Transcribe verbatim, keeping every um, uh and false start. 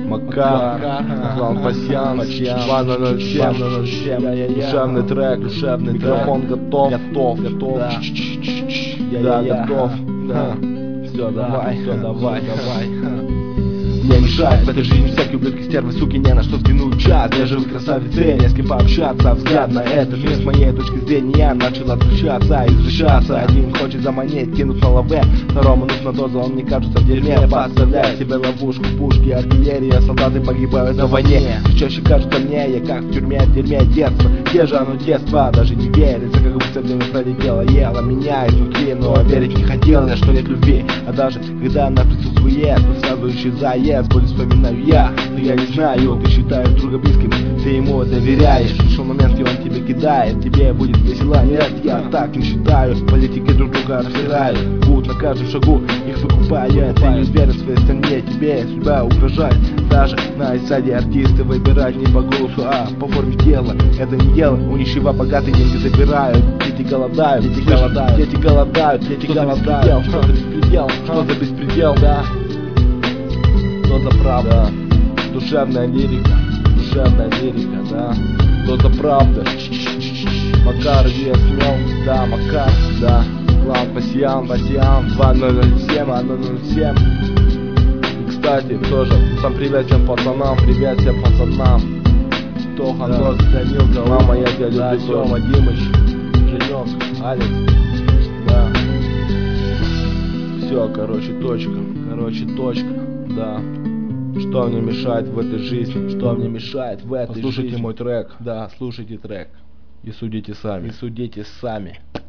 Макар, клан Пасьянс, два ноль семь, душевный трек, душевный микрофон готов, готов, готов, да, готов, да, все, давай, все, давай, давай. Мне мешает в этой жизни всякие ублюдки, стервы, суки, не на что взглянуть час. Для живых красавицы, не с кем пообщаться. Взгляд на этот мир с моей точки зрения начал отключаться и изучаться. Один хочет заманить, кинуть на лаве, второму нужна доза, он не кажется в дерьме. Подставляет себе ловушку, пушки, артиллерия, солдаты погибают на войне. Все чаще кажется мне, я как в тюрьме, в дерьме детства. Где же оно детство, даже не верится, как будто время пролетело. Ела меня изнутри, но верить не хотел я, что нет любви. А даже когда она присутствует, то сразу исчезает. Боль вспоминаю я, но я не знаю, ты считаешь друга близким, ты ему доверяешь. Пришел момент, и он тебя кидает, тебе будет весело. Нет, я так не считаю, политики друг друга разбирают, будут на каждом шагу их выкупают. Ты не уверен в своей стране, тебе судьба угрожает. Даже на эстраде артисты выбирать не по голосу, а по форме тела. Это не дело, у нищего богатые деньги забирают. Дети голодают, дети голодают, дети голодают, дети голодают. Что за беспредел, что за беспредел, да. Что за правда, да. Душевная лирика, душевная лирика, да. Что за правда, Макар я смел, да, Макар, да. Клан Пасьян, Пасьян, два ноль семь, два ноль семь. И кстати, тоже, сам привет всем пацанам, привет всем пацанам. Тоха, да. Нос, Данилка, мама, я тебя люблю, да, Тёма, Димыч, Женек, Алекс, да. Все, короче, точка, короче, точка. Да, что мне мешает в этой жизни, что мне мешает в этой Послушайте жизни. Послушайте мой трек, да, слушайте трек и судите сами, и судите сами.